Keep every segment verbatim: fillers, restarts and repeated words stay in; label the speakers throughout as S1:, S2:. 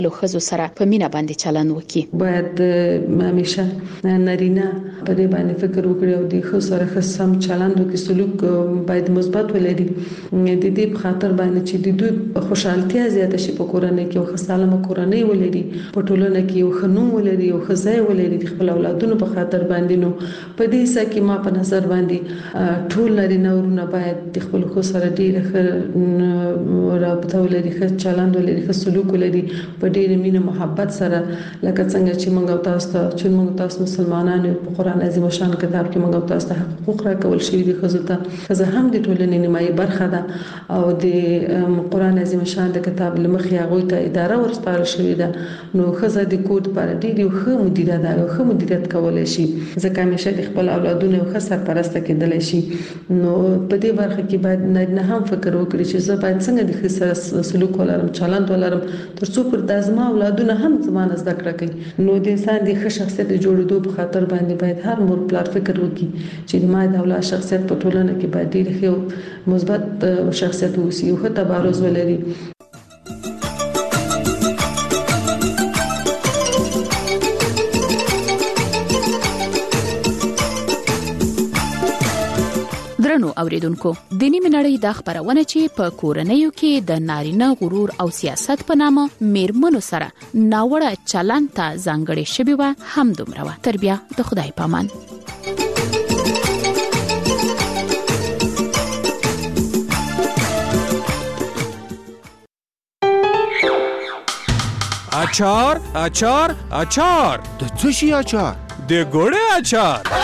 S1: له ښځو سره په مینا باندې چلند وکړي.
S2: باید همیشه نارینه په دې باندې فکر وکړي او د ښځو سره ښه سم چلند وکړي، سلوک باید مثبت ولري. د دې په خاطر باندې چې د دوی خوشحالتیا زیاته شي په کورنۍ کې او ښه سالمه کورنۍ ولري، په ټولنه کې یو ښه نوم ولري او ښه ځای ولري د خپل اولادونو په خاطر باندې. نو په دې ځکه کې ما په نظر باندې ټول نارینه ورونه باید د خپل ښځو سره ډېر ښه رابطه ولري، ښه چلند ولري، ښه سلوک ولري په ډېر مینه محبت سره، لکه څنګه چې موږ تاسو ته چې موږ تاسو مسلمانان په قرآن عظیم شان کتاب کې موږ تاسو ته حقوق راکول شوي دي ښځو ته. ښځه هم د ټولنې نیمایي برخه ده او د قرآن عظیم شان د کتاب له مخې هغوی ته اداره ورسپارل شوې ده. نو ښځه د کور لپاره ډېر یو ښه مدیره ده، یو ښه مدیریت کولی شي، ځکه همیشه د خپل اولادونو یو ښه سرپرسته کېدلی شي. نو په دې برخه کې باید نارینه هم فکر وکړي چې زه باید څنګه د ښځې سره سلوک ولرم، چلند ولرم، تر څو پر د زما اولادونه هم زما نه زده کړه کوي. نو د انسان د ښه شخصیت د جوړېدو په خاطر باندې باید هر مور پلار فکر وکړي چې د ما د اولاد شخصیت په ټولنه کې باید ډېر ښه مثبت شخصیت واوسي، یو ښه تبارز ولري.
S1: درنو اوریدونکو، د نیمه نړۍ د خبرونه چې په کورنیو کې د نارینه غرور او سیاست په نامه میرمنو سره ناوړه چلند ته ځانګړې شوی و هم دومره و. تر بیا د خدای پامان.
S3: اچار اچار اچار
S4: د څه شي اچار؟
S3: د ګوړې اچار.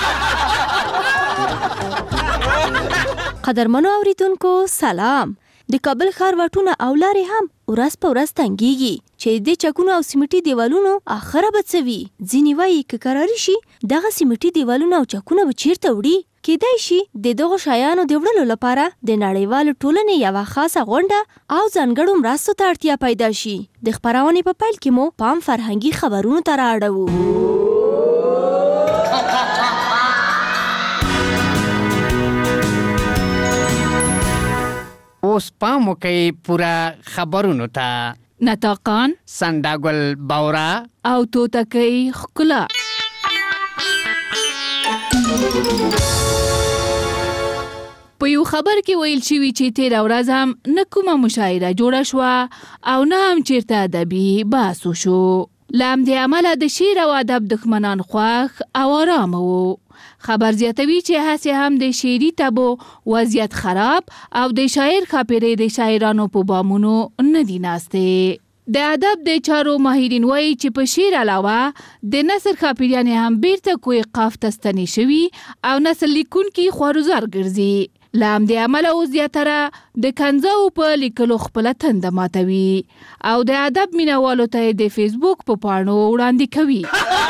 S5: قدرمنو اوریدونکو سلام. د کابل ښار واټونه او لارې هم ورځ په ورځ تنګیږي چې د چکونو او سیمټي دیوالونو اخره به څه وي. ځینې وایي که قراري شي دغه سیمټي دیوالونه او چکونه به چیرته وړي. کیدای شي د دغو شیانو د وړلو لپاره د نړیوالو ټولنې یوه خاصه غونډه او ځانګړو مرستو ته اړتیا پیدا شي. د خپرونې په پیل کې مو پام فرهنګي خبرونو ته رااړوو.
S6: اوس پام وکئ پورا خبرونو ته.
S1: نطاقان،
S6: سنداګل باورا
S1: او توتکۍ ښکلا. په یو خبر کې ویل شوي چې تېره ورځ هم نه کومه مشاعره جوړه شوه او نه هم چیرته ادبي بحث وشو. له همدې امله د شعر او ادب دښمنان خوښ او ارامه وو. خبر زیاتوي چې هسې هم د شعري تبو وضعیت خراب او د شاعر خاپیرې د شاعرانو په بامونو نه دي ناستې. د ادب د چارو ماهرین وایي چې په شعر علاوه د نثر خاپیریانې هم بیرته کوی قاف ته ستنې شوي او نثر لیکونکي خوارزار ګرځي. له همدې امله اوس زیاتره د کنځاو په لیکلو خپله تنده ماتوي او د ادب مینوالو ته د فیسبوک په پاڼو وړاندې کوي.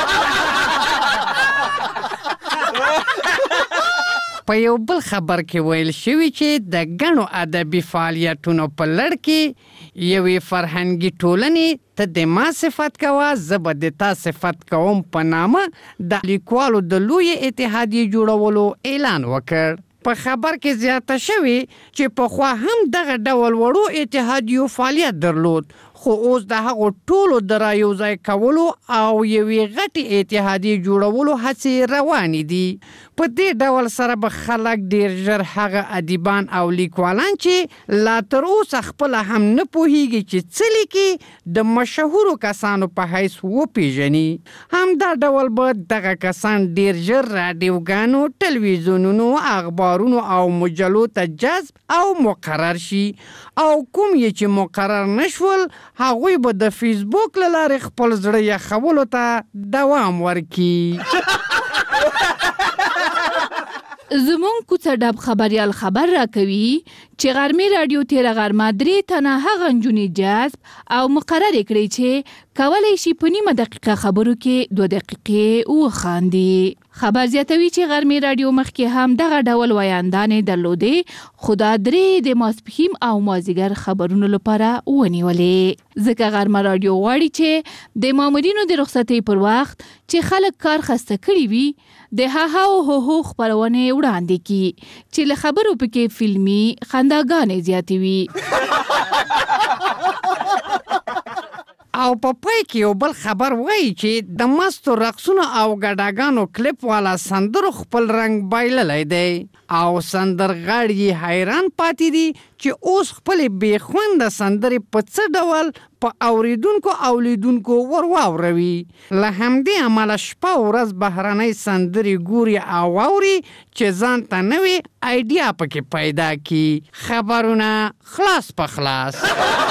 S6: په یو بل خبر کې ویل شوي چې د ګڼو ادبي فعالیتونو په لړ کې یوې فرهنګي ټولنې ته د ما صفت کوه زه به د تا صفت کوم په نامه د لیکوالو د لوی اتحادیې جوړولو اعلان وکړ. په خبر کې زیاته شوي چې پخوا هم دغه ډول وړو اتحادیو فعالیت درلود، خو اوس د هغو ټولو د رایوځای کولو او یوې غټې اتحادیې جوړولو هڅې روانې دي. په دې ډول سره به خلک ډېر ژر هغه ادیبان او لیکوالان چې لا تر اوسه خپله هم نه پوهیږي چې څه لیکي د مشهورو کسانو په حیث وپیژني. همدا ډول به دغه کسان ډېر ژر راډیوګانو، ټلویزیونونو، اخبارونو او مجلو ته جذب او مقرر شي او کوم یې چې مقرر نشول هغوی به د فیسبوک له لارې خپل زړه یخولو ته دوام ورکړي.
S1: زمون کوڅه ډب خبریال خبر را کوي چې غرمې رادیو تیره غرمه درې تنه هغه نجونې جذب او مقرر کړي چې کولی شي په نیمه دقیقه خبرو کې دوه دقیقې وخاندي. خبر زیاتوي چې غرمې رادیو مخکې هم دغه ډول ویاندانې درلودې، خو دا درې د ماسپښین او مازدیګر خبرونو لپاره ونیولې. ځکه غرمه رادیو غواړي چې د مامورینو د رخصتۍ پر وخت چې خلک کار خسته کړي وي د هاها او هو هو خبرونه وړاندې کړي چې له خبرو پکې فلمي خنداګانې زیاتې وي.
S6: او په پای کې یو بل خبر وایي چې د مستو رقصونو او ګډاګانو کلیپ والا سندرو خپل رنګ بایللی دی او سندرغاړي حیران پاتې دي چې اوس خپلې بې خونده سندرې په څه ډول په اوریدونکو او لیدونکو ور واوروي. له همدې امله شپه ورځ بهرنۍ سندرې ګوري او واوري چې ځان ته نوې آیډیا پکې پیدا کړي. خبرونه خلاص په خلاص.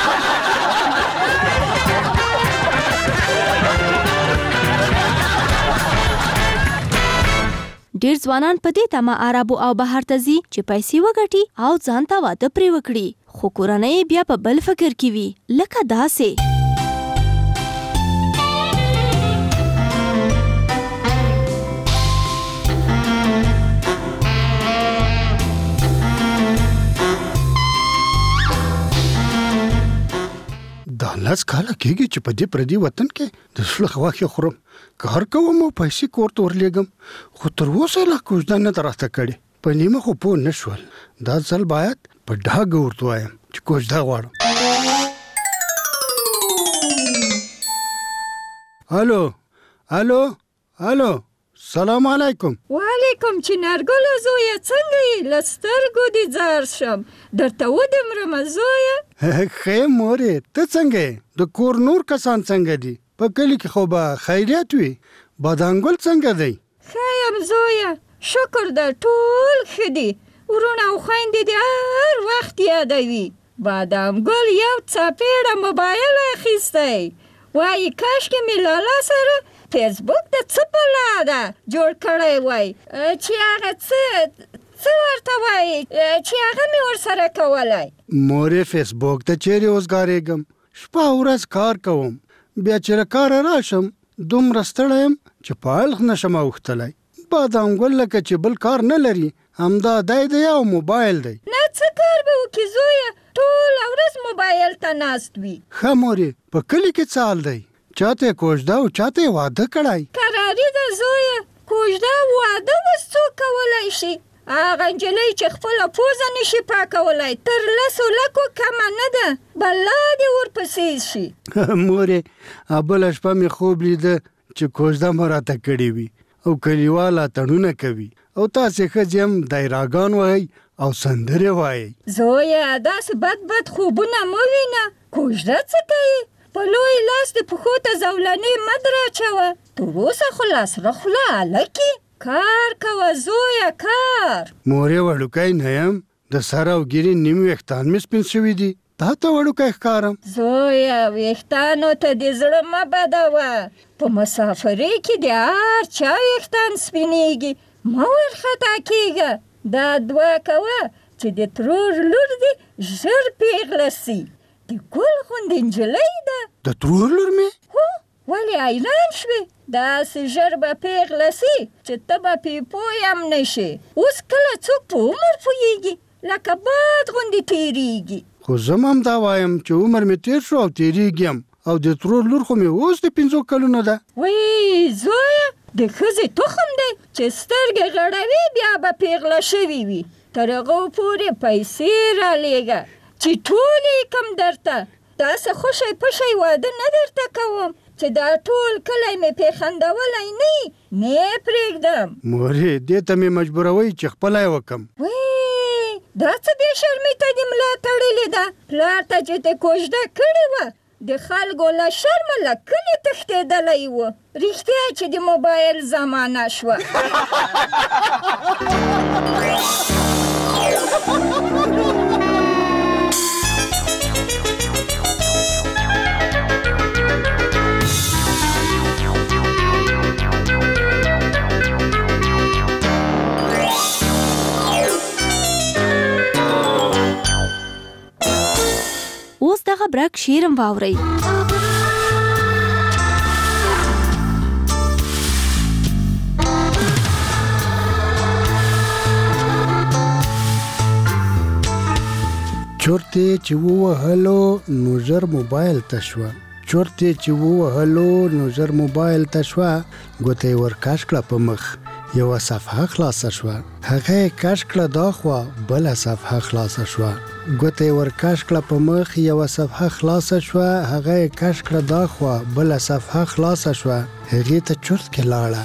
S5: ډیر ځوانان په دې تمه عربو او بهر ته ځي چې پیسې وګټي او ځان ته واده پرې وکړي، خو کورنۍ بیا په بل فکر کې وي، لکه داسې.
S4: دا لس کاله کېږي چې په دې پردي وطن کې د سلخ غوښې خورم، کار کوم او پیسې کور ته ورلېږم، خو تر اوسه لا کوژده نه ده راته کړې. په نیمه خو پوه نه شول. دا ځل باید په ډاګه ورته ووایم چې کوژده غواړم. الو الو الو سلام علیکم.
S7: وعلیکم چنارګله زویه، څنګه یې؟ له سترګو دې ځار شم، درته ودمرمه زویه.
S4: ښې مورې، ته څنګه یې؟ د کور نور کسان څنګه دي؟ په کلي کې خو به خیریت وي. بادامګل څنګه دی؟
S7: ښه یم زویه، شکر ده، ټول ښه دي. ورونه او خویندې دې هر وخت یادوي. بادامګل یو څپېړه موبایل اخیستی، وایي کاشکې مې لالا سره فیسبوک د څه بلا ده جوړ کړی وای، چې هغه څه څه ورته وایي چې هغه مې ورسره کولی.
S4: مورې فیسبوک ته چیرې اوسګارېږم، شپه ورځ کار کوم، بیا چې له کاره راشم دومره ستړی یم چې په اړخ نشم اوښتلی. بادامګل لکه چې بل کار نه لري، همدا دی دی او موبایل دی.
S7: نه څه کار به وکړي زویه، ټوله ورځ موبایل ته ناست وي.
S4: ښه مورې، په کلي کې څه حال دی؟ چاته کوژده او چاته واده کړی؟
S7: کراري ده زویه، کوژده او واده اوس څوک کولی شي؟ هغه نجلۍ چې خپله پوزه نشي پاکولی تر لسو لکو کمه نه ده، بلا دې ورپسې شي.
S4: مورې، بله شپه مې خوب لیده چې کوژده مو راته کړې وي او کلیواله تړونه کوي او تاسې ښځې هم دایراګان وایئ او سندرې وایئ.
S7: زویه داسې بد بد خوبونه مه وینه، کوژده څه کوي؟ په لوی لاس د پښو ته زولنې مه دراچوه، تر اوسه خو لاس را خوله هلکې. کار کوه زویه، کار.
S4: مورې وړوکی نه یم، د سر او ګیرې نیم ویښتان مې سپین شوي دي، تا ته وړوکی ښکارم.
S7: زویه ویښتانو ته دې زړه مه بدوه، په مسافرۍ کې د هر چا ویښتان سپینېږي، مه ورخطا کېږه. دا دعا کوه چې د ترور لور دې ژر پیغله سي، د ګل غوندې نجلۍ ده.
S4: د ترور لور مې؟
S7: هو، ولې حیران شوې؟ داسې ژر به پیغله سي چې ته به پې پوی هم نه شې. اوس کله څوک په عمر پوهېږي، لکه باد غوندې تېرېږي.
S4: خو زه هم دا وایم چې عمر مې تېر شو او تېرېږي هم، او د ترور لور خو مې اوس د پنځو کلونو ده.
S7: وی زویه، د ښځې تخم دی چې سترګې غړوي بیا به پیغله شوي وي. تر هغو پورې پیسې رالېږه چې ټول یې کم درته. داسې خوشی پشی واده نه درته کوم چې دا ټول کلی مې پېخندولی نه وي، نه پرېږدم.
S4: مورې، دې ته مې مجبوروئ چې خپله یې وکم.
S7: وی دا څه بې شرمي ته دې ملا تړلې ده؟ پلار ته چې دې کوژده کړې وه، د خلکو له شرمه له کلي تښتېدلی و. رښتیا چې د موبایل زمانه شوه.
S5: اوس دغه برک شیرم واورئ.
S4: چورتې چې ووهلو نو ژر موبایل ته شوه، چورتې چې ووهلو نو ژر موبایل ته شوه، ګوته یې ورکش کړه په مخ، یوه صفحه خلاصه شوه. هغه یې کش کړه دا خوا، بله صفحه خلاصه شوه. ګوته یې ورکش کړه په مخ، یوه صفحه خلاصه شوه، هغه یې کش کړه دا خوا، بله صفحه خلاصه شوه، هغې ته چرت کې لاړه.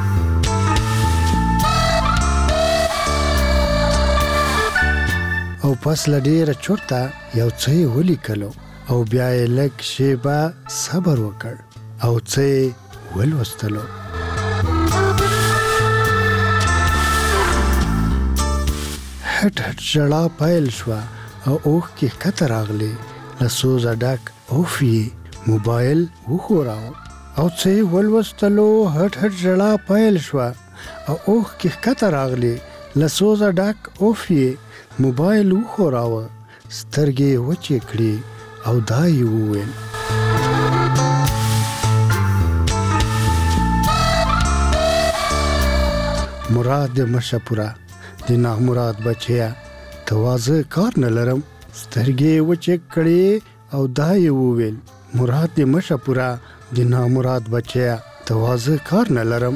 S4: او پس له ډېره چرته یو څه یې ولیکلو او بیا یې لږ شیبه صبر وکړ او څه یې ولوستلو. هټ هټ ژړا پیل شوه او اوښکې ښکته راغلې، له سوزه ډک اوف یې موبایل وښوراوه او څه یې ولوستلو. هټ هټ ژړا پیل شوه او اوښکې ښکته راغلې، له سوزه ډک اوف یې موبایل وښوراوه، سترګې یې وچې کړې او دا یې وویل: مراد دې مشه پوره، د نامراد بچیا، ته وازه کار نه لرم. سترګې یې وچې کړې او دا یې وویل: مراد دې مشه پوره، د نامراد بچیا، ته وازه کار نه لرم.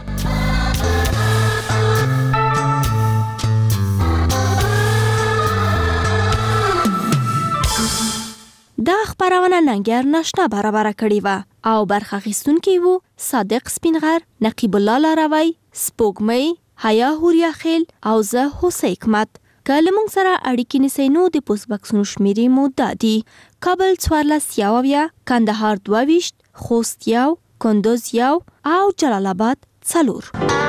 S5: دا خبرونه ننګر ناشنا برابر کړی و او برخه اخیستونکي وو صادق سپینغر، نقیب الله لاروی، سپوږمۍ، حیا هوریا خیل او زه حسین حکمت. که له موږ سره اړیکې نیسئ نو د پوسټ بکسونو شمیرې مو دا دي: کابل څوارلس یو اویا، کندهار دوه ویشت، خوست یو، کندوز یو او جلال آباد څلور.